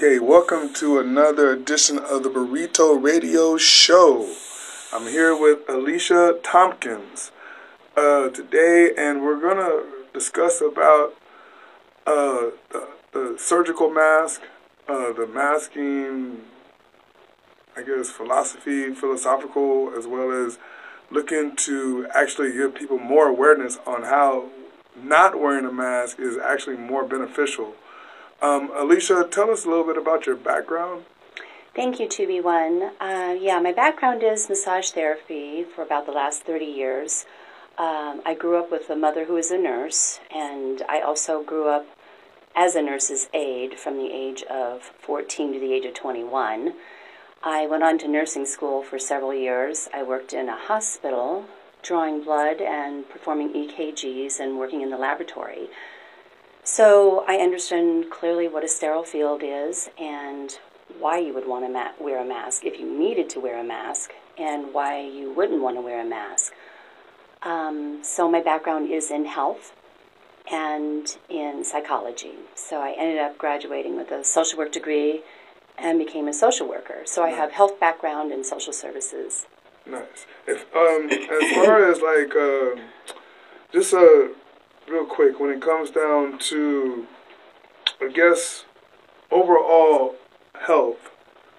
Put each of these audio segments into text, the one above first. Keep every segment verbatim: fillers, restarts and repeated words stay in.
Okay, welcome to another edition of the Burrito Radio Show. I'm here with Alicia Tompkins uh, today, and we're going to discuss about uh, the, the surgical mask, uh, the masking, I guess, philosophy, philosophical, as well as looking to actually give people more awareness on how not wearing a mask is actually more beneficial. Um, Alicia, tell us a little bit about your background. Thank you, two B one. Uh, yeah, my background is massage therapy for about the last thirty years. Um, I grew up with a mother who is a nurse, and I also grew up as a nurse's aide from the age of fourteen to the age of twenty-one. I went on to nursing school for several years. I worked in a hospital, drawing blood and performing E K Gs and working in the laboratory. So I understand clearly what a sterile field is and why you would want to ma- wear a mask if you needed to wear a mask, and why you wouldn't want to wear a mask. Um, so my background is in health and in psychology. So I ended up graduating with a social work degree and became a social worker. So I Nice. have health background and social services. Nice. If um, as far as like uh, just uh, real quick, when it comes down to, I guess, overall health,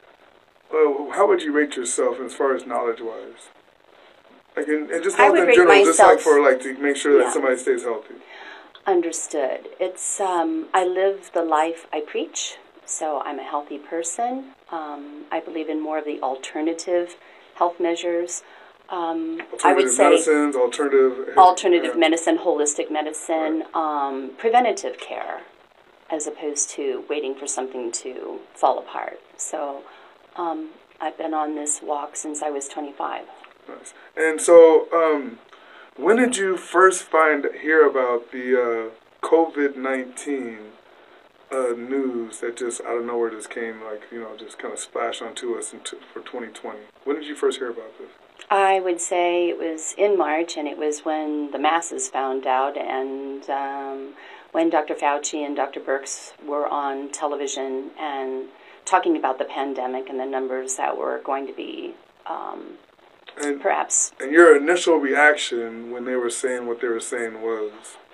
uh, how would you rate yourself as far as knowledge-wise? Like, in, and just I health would in rate general, just like myself- for like to make sure that Yeah. somebody stays healthy. Understood. It's um, I live the life I preach, so I'm a healthy person. Um, I believe in more of the alternative health measures. Um, I would Alternative say medicines, alternative alternative yeah. medicine, holistic medicine, um, preventative care, as opposed to waiting for something to fall apart. So um, I've been on this walk since I was twenty-five. Nice. And so, um, when did you first find hear about the uh, COVID nineteen uh, news that just out of nowhere just came, like, you know, just kind of splashed onto us into, for twenty twenty? When did you first hear about this? I would say it was in March, and it was when the masses found out, and um, when Doctor Fauci and Doctor Birx were on television and talking about the pandemic and the numbers that were going to be um, And, perhaps. and your initial reaction when they were saying what they were saying was?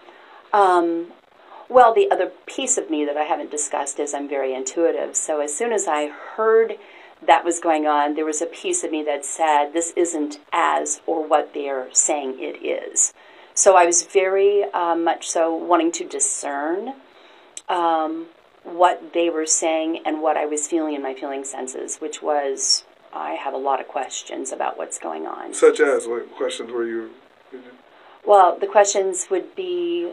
Um, well, the other piece of me that I haven't discussed is I'm very intuitive. So as soon as I heard that was going on, there was a piece of me that said, this isn't as or what they're saying it is. So I was very uh, much so wanting to discern um, what they were saying and what I was feeling in my feeling senses, which was, I have a lot of questions about what's going on. Such as, what questions were you? Well, the questions would be,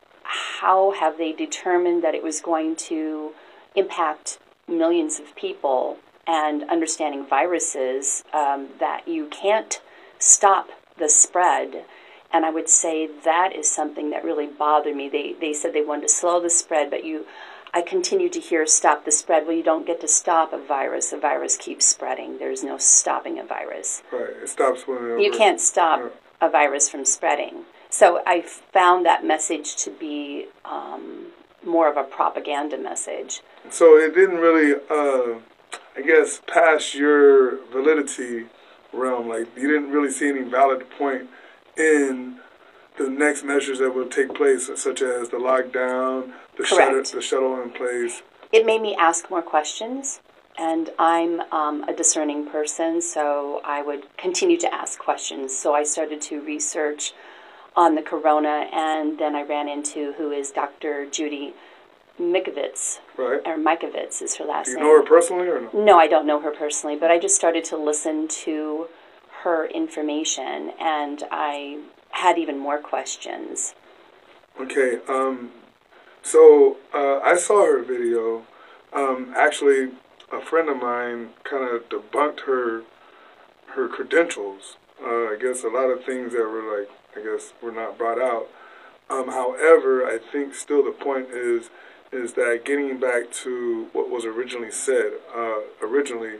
how have they determined that it was going to impact millions of people, and understanding viruses, um, that you can't stop the spread. And I would say that is something that really bothered me. They they said they wanted to slow the spread, but you, I continue to hear stop the spread. Well, you don't get to stop a virus. A virus keeps spreading. There's no stopping a virus. Right, it stops when You can't stop Yeah. a virus from spreading. So I found that message to be um, more of a propaganda message. So it didn't really, uh, I guess, pass your validity realm. Like, you didn't really see any valid point in the next measures that will take place, such as the lockdown, the shutter, Correct. the shuttle in place. It made me ask more questions, and I'm um, a discerning person, so I would continue to ask questions. So I started to research on the corona, and then I ran into who is Doctor Judy Mikovits, Right. or Mikovits is her last Do you name. know her personally or no? No, I don't know her personally, but I just started to listen to her information, and I had even more questions. Okay, um, so uh, I saw her video. Um, actually, a friend of mine kind of debunked her her credentials. Uh, I guess a lot of things that were like, I guess, were not brought out. Um, however, I think still the point is is that getting back to what was originally said, uh, originally,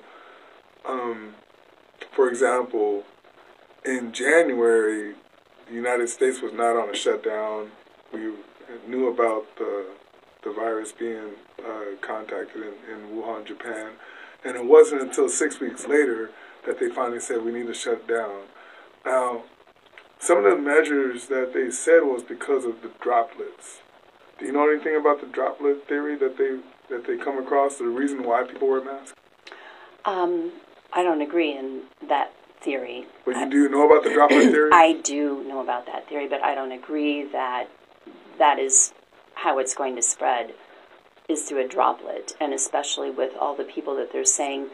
um, for example, in January, the United States was not on a shutdown. We knew about the the virus being uh, contacted in, in Wuhan, Japan. And it wasn't until six weeks later that they finally said we need to shut down. Now, some of the measures that they said was because of the droplets. Do you know anything about the droplet theory that they that they come across, the reason why people wear masks? Um, I don't agree in that theory. But you do know about the droplet theory? I do know about that theory, but I don't agree that that is how it's going to spread, is through a droplet, and especially with all the people that they're saying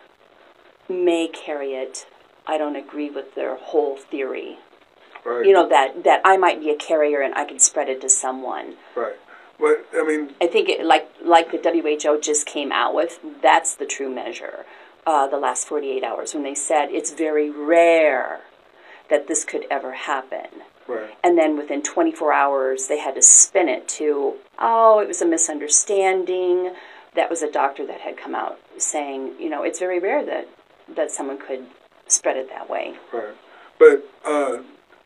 may carry it. I don't agree with their whole theory. Right. You know, that, that I might be a carrier and I can spread it to someone. Right. But, I mean... I think, it, like like the W H O just came out with, that's the true measure, uh, the last forty-eight hours, when they said it's very rare that this could ever happen. Right. And then within twenty-four hours, they had to spin it to, oh, it was a misunderstanding. That was a doctor that had come out saying, you know, it's very rare that, that someone could spread it that way. Right. But uh,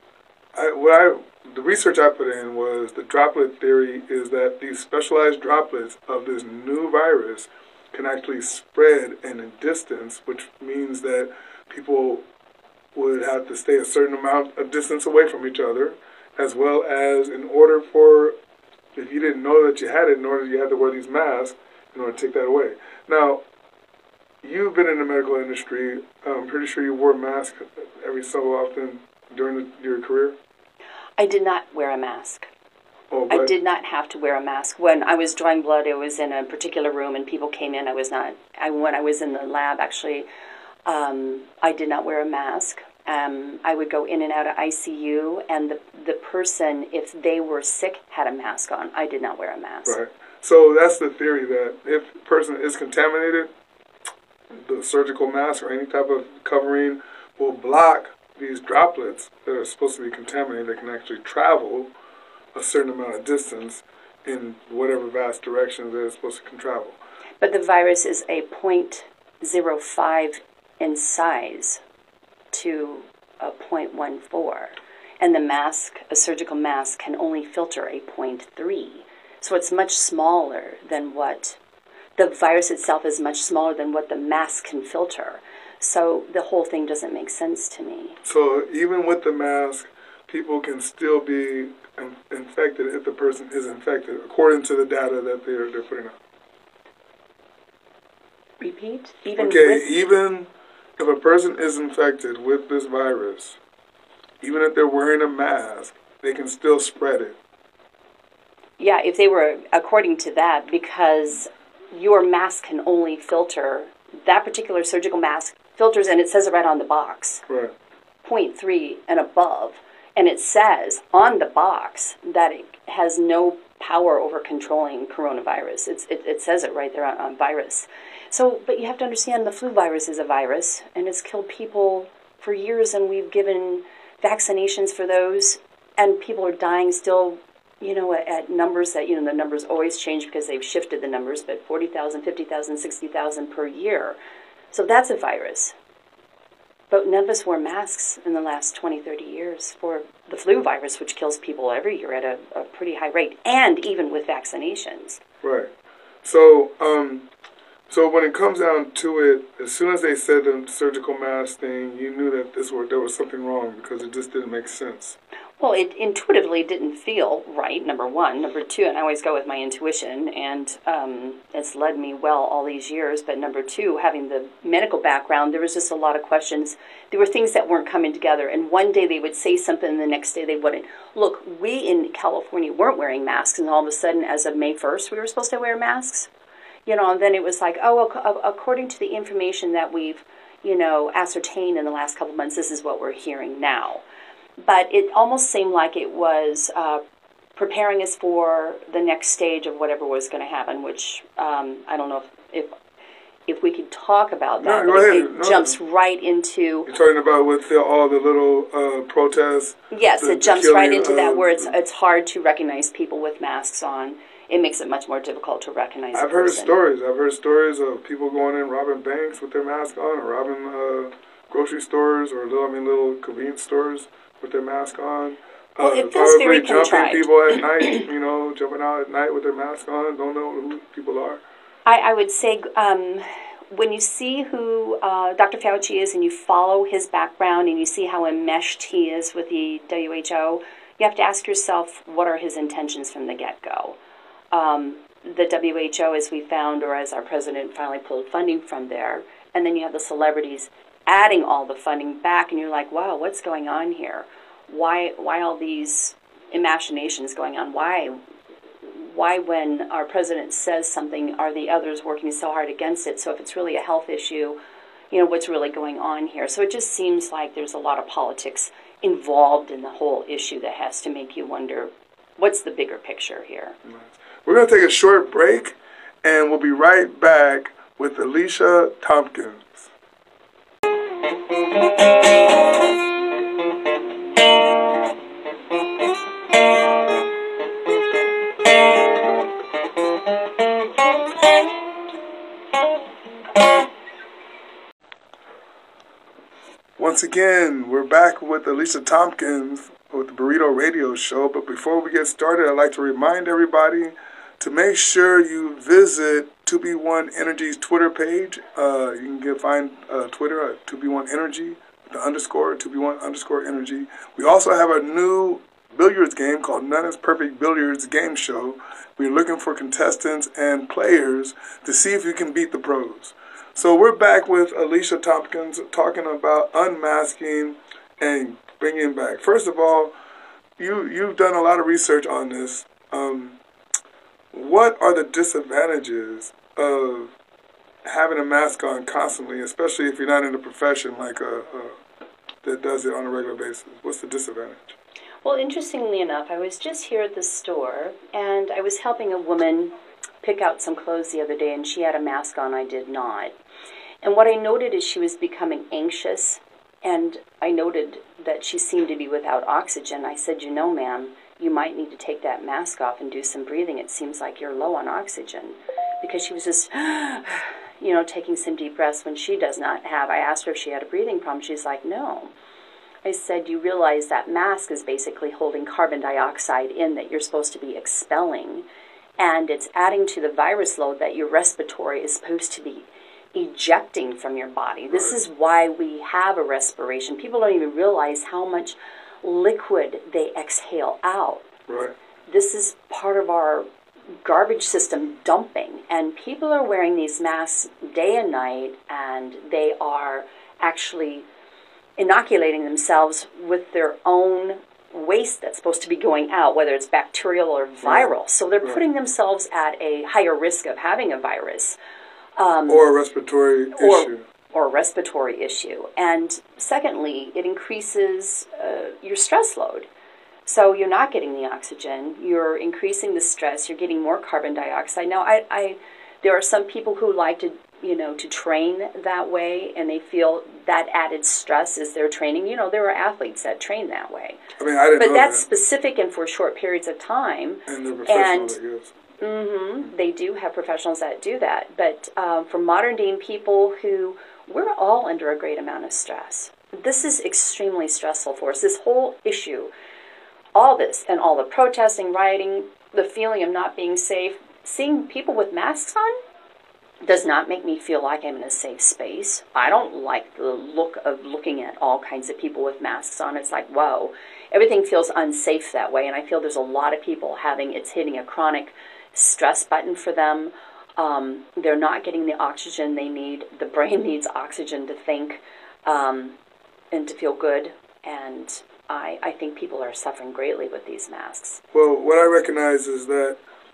I, what I, the research I put in was the droplet theory is that these specialized droplets of this new virus can actually spread in a distance, which means that people would have to stay a certain amount of distance away from each other, as well as in order for, if you didn't know that you had it, in order you had to wear these masks in order to take that away. Now, you've been in the medical industry. I'm pretty sure you wore a mask every so often during the, your career. I did not wear a mask. Oh, I did not have to wear a mask. When I was drawing blood, it was in a particular room and people came in. I was not, I, when I was in the lab, actually, um, I did not wear a mask. Um, I would go in and out of I C U, and the, the person, if they were sick, had a mask on. I did not wear a mask. Right. So that's the theory, that if a person is contaminated, the surgical mask or any type of covering will block these droplets that are supposed to be contaminated, that can actually travel a certain amount of distance in whatever vast direction that it's supposed to can travel. But the virus is a zero point zero five in size to a zero point one four. And the mask, a surgical mask, can only filter a zero point three. So it's much smaller than what, the virus itself is much smaller than what the mask can filter. So the whole thing doesn't make sense to me. So even with the mask, people can still be in- infected if the person is infected, according to the data that they're they're putting out. Repeat? Even okay, with... even if a person is infected with this virus, even if they're wearing a mask, they can still spread it. Yeah, if they were, according to that, because your mask can only filter, that particular surgical mask filters, and it says it right on the box, right. zero point three and above. And it says on the box that it has no power over controlling coronavirus. It's, it, it says it right there on, on virus. So, but you have to understand the flu virus is a virus, and it's killed people for years, and we've given vaccinations for those, and people are dying still, you know, at, at numbers that, you know, the numbers always change because they've shifted the numbers, but forty thousand, fifty thousand, sixty thousand per year. So that's a virus. But none of us wore masks in the last twenty, thirty years for the flu virus, which kills people every year at a, a pretty high rate, and even with vaccinations. Right. So, um, so when it comes down to it, as soon as they said the surgical mask thing, you knew that this were, there was something wrong because it just didn't make sense. Well, it intuitively didn't feel right, number one. Number two, and I always go with my intuition, and um, it's led me well all these years. But number two, having the medical background, there was just a lot of questions. There were things that weren't coming together, and one day they would say something, and the next day they wouldn't. Look, we in California weren't wearing masks, and all of a sudden, as of May first, we were supposed to wear masks. You know, and then it was like, oh, ac- according to the information that we've, you know, ascertained in the last couple of months, this is what we're hearing now. But it almost seemed like it was uh, preparing us for the next stage of whatever was going to happen, which um, I don't know if, if if we could talk about that. No, but go it, ahead. it No. jumps right into... You're talking about with the, all the little uh, protests? Yes, the, it jumps killing, right into uh, that where it's, it's hard to recognize people with masks on. It makes it much more difficult to recognize I've a heard person. stories. I've heard stories of people going in, robbing banks with their mask on, or robbing uh, grocery stores, or little, I mean, little convenience stores with their mask on. Well, Uh, it feels probably very jumping contrived. people at night, you know, jumping out at night with their mask on, don't know who people are. I, I would say um, when you see who uh, Doctor Fauci is and you follow his background and you see how enmeshed he is with the W H O, you have to ask yourself, what are his intentions from the get-go? Um, the W H O, as we found, or as our president finally pulled funding from there, and then you have the celebrities adding all the funding back, and you're like, wow, what's going on here? Why, why all these machinations going on? Why? Why, when our president says something, are the others working so hard against it? So if it's really a health issue, you know, what's really going on here? So it just seems like there's a lot of politics involved in the whole issue that has to make you wonder, what's the bigger picture here? We're going to take a short break, and we'll be right back with Alicia Tompkins. Once again, we're back with Alicia Tompkins with the Burrito Radio Show. But before we get started, I'd like to remind everybody to make sure you visit two B one Energy's Twitter page. Uh, you can get find uh, Twitter at two B one Energy, the underscore, two B one underscore Energy. We also have a new billiards game called None is Perfect Billiards Game Show. We're looking for contestants and players to see if you can beat the pros. So we're back with Alicia Tompkins talking about unmasking and bringing back. First of all, you, you've done a lot of research on this. Um, what are the disadvantages of having a mask on constantly, especially if you're not in a profession like a, a, that does it on a regular basis? What's the disadvantage? Well, interestingly enough, I was just here at the store, and I was helping a woman pick out some clothes the other day, and she had a mask on, I did not. And what I noted is she was becoming anxious, and I noted that she seemed to be without oxygen. I said, you know, ma'am, you might need to take that mask off and do some breathing. It seems like you're low on oxygen. Because she was just, you know, taking some deep breaths when she does not have. I asked her if she had a breathing problem. She's like, no. I said, you realize that mask is basically holding carbon dioxide in that you're supposed to be expelling. And it's adding to the virus load that your respiratory is supposed to be ejecting from your body. This is why we have a respiration. People don't even realize how much liquid they exhale out. Right. This is part of our garbage system dumping. And people are wearing these masks day and night, and they are actually inoculating themselves with their own waste that's supposed to be going out, whether it's bacterial or viral. Right. So they're right. putting themselves at a higher risk of having a virus. Um, or a respiratory or, issue. Or a respiratory issue. And secondly, it increases uh, your stress load. So you're not getting the oxygen, you're increasing the stress, you're getting more carbon dioxide. Now, I, I there are some people who like to, you know, to train that way, and they feel that added stress is their training. You know, there are athletes that train that way. I mean, I didn't but know that's that. specific and for short periods of time. And they're professionals, I guess. Mm-hmm. They do have professionals that do that. But um, for modern day people who, we're all under a great amount of stress. This is extremely stressful for us. This whole issue, all this, and all the protesting, rioting, the feeling of not being safe, seeing people with masks on does not make me feel like I'm in a safe space. I don't like the look of looking at all kinds of people with masks on. It's like, whoa, everything feels unsafe that way. And I feel there's a lot of people having, it's hitting a chronic stress button for them. Um, they're not getting the oxygen they need. The brain needs oxygen to think um, and to feel good. And I, I think people are suffering greatly with these masks. Well, what I recognize is that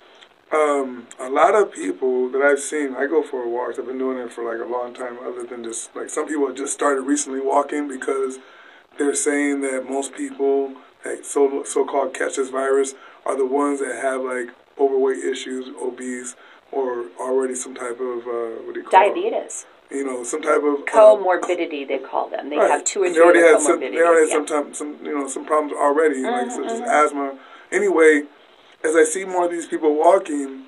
um, a lot of people that I've seen, I go for walks. I've been doing it for like a long time, other than just, like some people have just started recently walking because they're saying that most people that so, so-called catch this virus are the ones that have like overweight issues, obese, or already some type of, uh, what do you call Diabetes. it? You know, some type of... Uh, comorbidity, they call them. They right. have two or three already had comorbidities. Some, they already had yeah. some, some, you know, some problems already, mm-hmm, like such mm-hmm. as asthma. Anyway, as I see more of these people walking,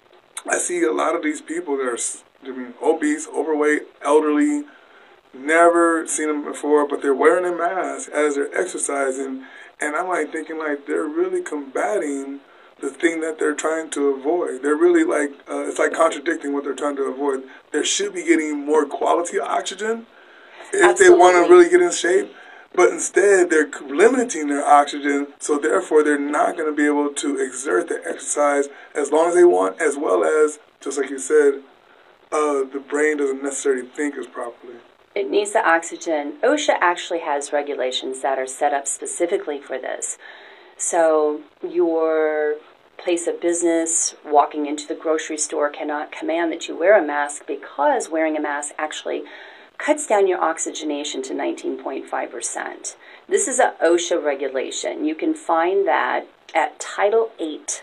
I see a lot of these people that are, I mean, obese, overweight, elderly, never seen them before, but they're wearing a mask as they're exercising, And I'm like thinking like they're really combating the thing that they're trying to avoid. They're really like, uh, it's like contradicting what they're trying to avoid. They should be getting more quality oxygen if Absolutely. They want to really get in shape. But instead, they're limiting their oxygen, so therefore they're not going to be able to exert the exercise as long as they want, as well as, just like you said, uh, the brain doesn't necessarily think as properly. It needs the oxygen. OSHA actually has regulations that are set up specifically for this. So your place of business, walking into the grocery store, cannot command that you wear a mask because wearing a mask actually cuts down your oxygenation to nineteen point five percent. This is an OSHA regulation. You can find that at Title eight,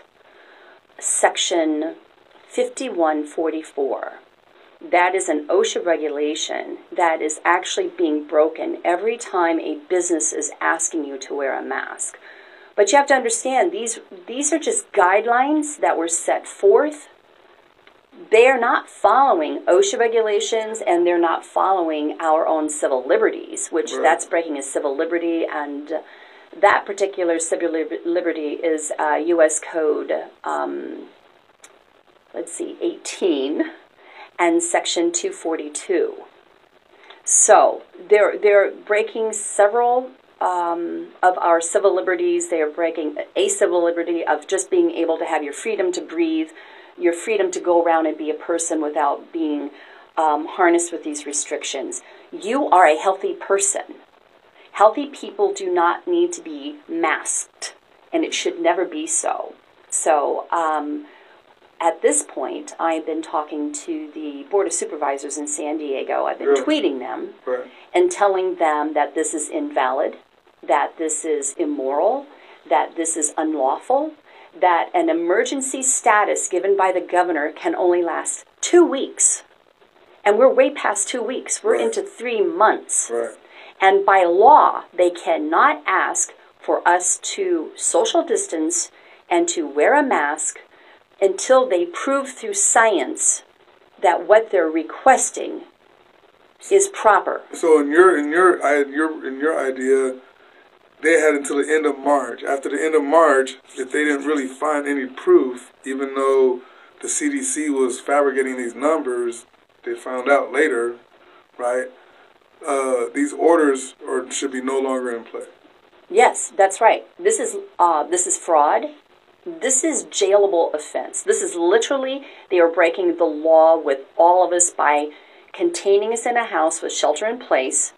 Section fifty-one forty-four. That is an OSHA regulation that is actually being broken every time a business is asking you to wear a mask. But you have to understand, these, these are just guidelines that were set forth. They are not following OSHA regulations, and they're not following our own civil liberties, which right. that's breaking a civil liberty, and that particular civil liberty is uh, U S Code, um, let's see, eighteen, and Section two forty-two. So they're, they're breaking several um, of our civil liberties. They are breaking a civil liberty of just being able to have your freedom to breathe, your freedom to go around and be a person without being um, harnessed with these restrictions. You are a healthy person. Healthy people do not need to be masked, and it should never be so. So um, at this point, I've been talking to the Board of Supervisors in San Diego. I've been yeah. tweeting them right. and telling them that this is invalid, that this is immoral, that this is unlawful, that an emergency status given by the governor can only last two weeks. And we're way past two weeks. We're right. into three months. Right. And by law, they cannot ask for us to social distance and to wear a mask until they prove through science that what they're requesting is proper. So in your in your your in your idea, they had until the end of March. After the end of March, if they didn't really find any proof, even though the C D C was fabricating these numbers, they found out later, right? Uh, these orders or should be no longer in play. Yes, that's right. This is uh, this is fraud. This is jailable offense. This is literally, they are breaking the law with all of us by containing us in a house with shelter in place.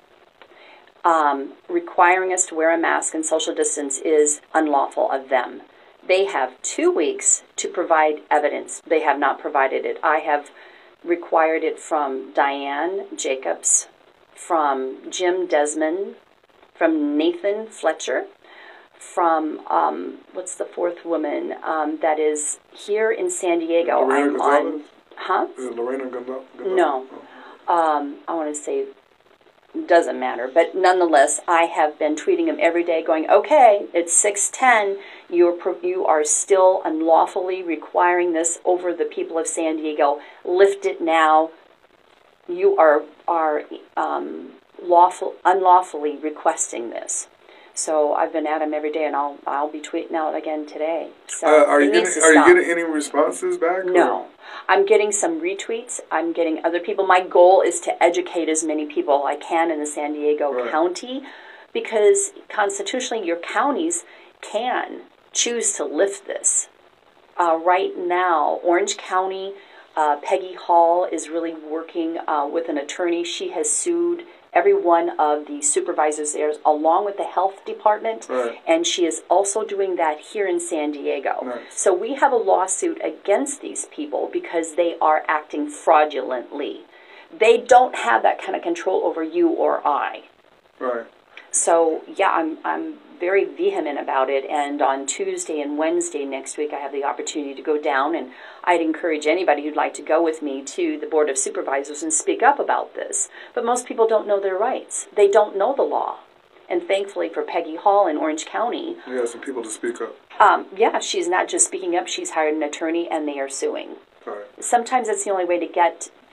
Um, requiring us to wear a mask and social distance is unlawful of them. They have two weeks to provide evidence. They have not provided it. I have required it from Diane Jacobs, from Jim Desmond, from Nathan Fletcher, from, um, what's the fourth woman um, that is here in San Diego? Lorena I'm Gonzalez? on, huh? Is it Lorena Gonzalez? No. Um, I want to say, doesn't matter. But nonetheless, I have been tweeting him every day going, okay, it's six ten. You're, you are still unlawfully requiring this over the people of San Diego. Lift it now. You are, are um, lawful, unlawfully requesting this. So I've been at him every day, and I'll I'll be tweeting out again today. So uh, are you getting, are you getting any responses back? No, or? I'm getting some retweets. I'm getting other people. My goal is to educate as many people I can in the San Diego right. County, because constitutionally your counties can choose to lift this. Uh, right now, Orange County, uh, Peggy Hall is really working uh, with an attorney. She has sued every one of the supervisors there, along with the health department, right. and she is also doing that here in San Diego. Nice. So we have a lawsuit against these people because they are acting fraudulently. They don't have that kind of control over you or I. Right. So yeah, I'm I'm very vehement about it, and on Tuesday and Wednesday next week I have the opportunity to go down, and I'd encourage anybody who'd like to go with me to the Board of Supervisors and speak up about this. But most people don't know their rights. They don't know the law. And thankfully for Peggy Hall in Orange County, yeah, some people to speak up. Um, yeah, she's not just speaking up, she's hired an attorney and they are suing. Right. Sometimes that's the only way to get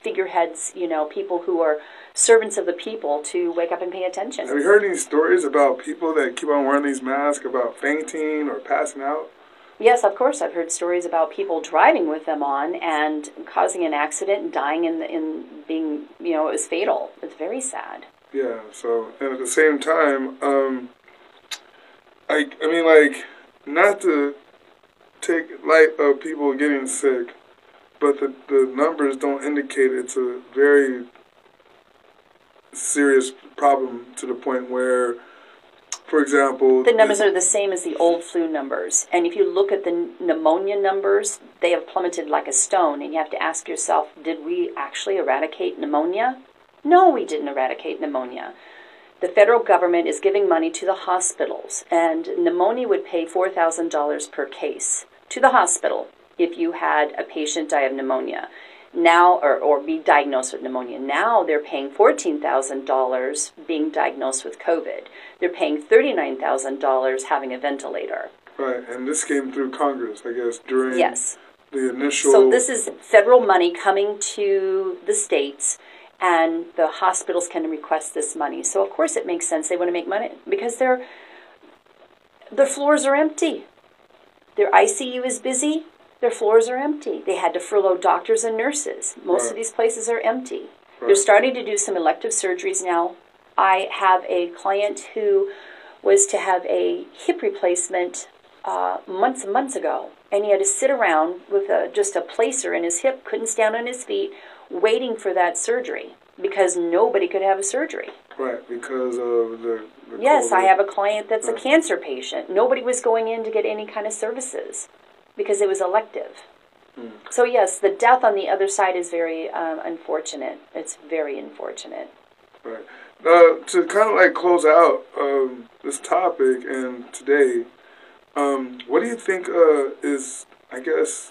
figureheads, you know, people who are servants of the people to wake up and pay attention. Have you heard any stories about people that keep on wearing these masks about fainting or passing out? Yes, of course. I've heard stories about people driving with them on and causing an accident and dying in the, in being, you know, it was fatal. It's very sad. Yeah. So, and at the same time, um, I, I mean, like, not to take light of people getting sick, but the, the numbers don't indicate it's a very serious problem to the point where, for example, the numbers are the same as the old flu numbers. And if you look at the pneumonia numbers, they have plummeted like a stone. And you have to ask yourself, did we actually eradicate pneumonia? No, we didn't eradicate pneumonia. The federal government is giving money to the hospitals, and pneumonia would pay four thousand dollars per case to the hospital if you had a patient die of pneumonia. Now, or, or be diagnosed with pneumonia. Now they're paying fourteen thousand dollars being diagnosed with COVID. They're paying thirty-nine thousand dollars having a ventilator. Right, and this came through Congress, I guess, during yes. the initial... So this is federal money coming to the states, and the hospitals can request this money. So of course it makes sense. They want to make money because their their floors are empty. Their I C U is busy. Their floors are empty. They had to furlough doctors and nurses. Most right. of these places are empty. Right. They're starting to do some elective surgeries now. I have a client who was to have a hip replacement uh, months and months ago, and he had to sit around with a, just a placer in his hip, couldn't stand on his feet, waiting for that surgery because nobody could have a surgery. Right, because of the, the Yes, COVID. I have a client that's right. a cancer patient. Nobody was going in to get any kind of services because it was elective. Mm. So yes, the death on the other side is very um, unfortunate. It's very unfortunate. Right. Uh, to kind of like close out um, this topic and today, um, what do you think uh, is, I guess,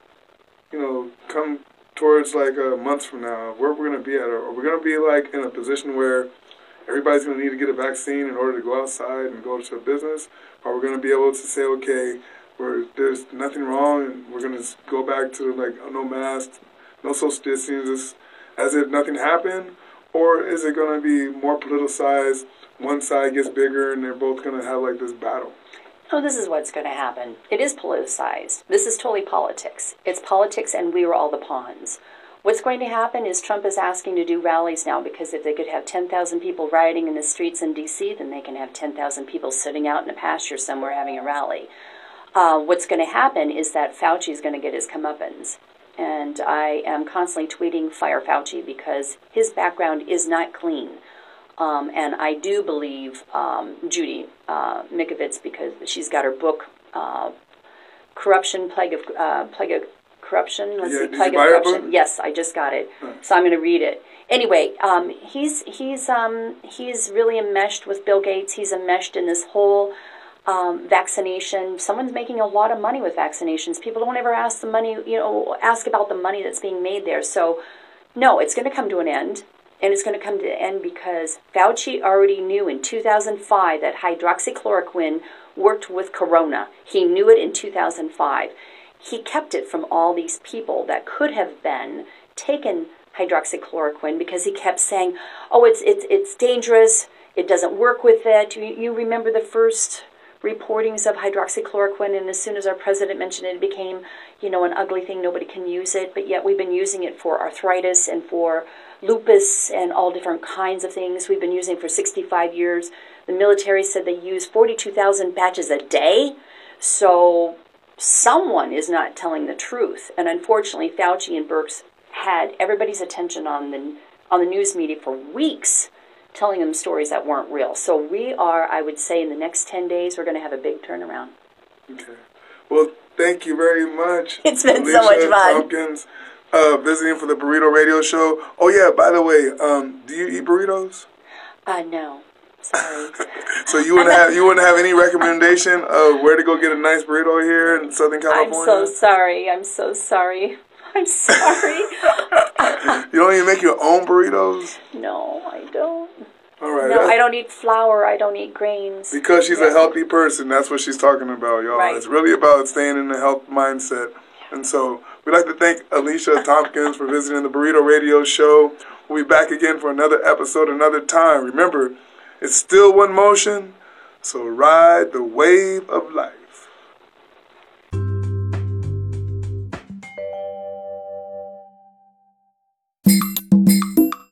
you know, come towards like uh, months from now, where we're going to be at? Are we going to be like in a position where everybody's going to need to get a vaccine in order to go outside and go to a business? Are we going to be able to say, okay, where there's nothing wrong and we're going to go back to like no masks, no social distancing, as if nothing happened? Or is it going to be more politicized, one side gets bigger and they're both going to have like this battle? Oh, this is what's going to happen. It is politicized. This is totally politics. It's politics and we were all the pawns. What's going to happen is Trump is asking to do rallies now because if they could have ten thousand people rioting in the streets in D C, then they can have ten thousand people sitting out in a pasture somewhere having a rally. Uh, what's going to happen is that Fauci is going to get his comeuppance. And I am constantly tweeting Fire Fauci because his background is not clean. Um, and I do believe um, Judy uh, Mikovits because she's got her book, uh, Corruption, Plague of uh, Plague of Corruption. Let's yeah, see, did Plague you of buy Corruption. Book? Yes, I just got it, huh. so I'm going to read it. Anyway, um, he's he's um, he's really enmeshed with Bill Gates. He's enmeshed in this whole um, vaccination. Someone's making a lot of money with vaccinations. People don't ever ask the money, you know, ask about the money that's being made there. So, no, it's going to come to an end. And it's going to come to an end because Fauci already knew in two thousand five that hydroxychloroquine worked with corona. He knew it in two thousand five. He kept it from all these people that could have been taken hydroxychloroquine because he kept saying, oh, it's it's it's dangerous. It doesn't work with it. You, you remember the first reportings of hydroxychloroquine, and as soon as our president mentioned it, it became, you know, an ugly thing. Nobody can use it. But yet we've been using it for arthritis and for lupus and all different kinds of things. We've been using it for sixty-five years. The military said they use forty-two thousand patches a day. So someone is not telling the truth. And unfortunately, Fauci and Birx had everybody's attention on the on the news media for weeks, telling them stories that weren't real. So we are, I would say, in the next ten days, we're going to have a big turnaround. Okay. Well, thank you very much. It's been Alicia so much fun. Tompkins, uh, visiting for the Burrito Radio Show. Oh, yeah, by the way, um, do you eat burritos? Uh, no. Sorry. So you wouldn't have you wouldn't have any recommendation of where to go get a nice burrito here in Southern California? I'm so sorry. I'm so sorry. I'm sorry. You don't even make your own burritos? No, I don't. All right. No, I don't eat flour. I don't eat grains. Because she's Yeah. a healthy person. That's what she's talking about, y'all. Right. It's really about staying in the health mindset. And so We'd like to thank Alicia Tompkins for visiting the Burrito Radio Show. We'll be back again for another episode another time. Remember, it's still one motion, so ride the wave of life.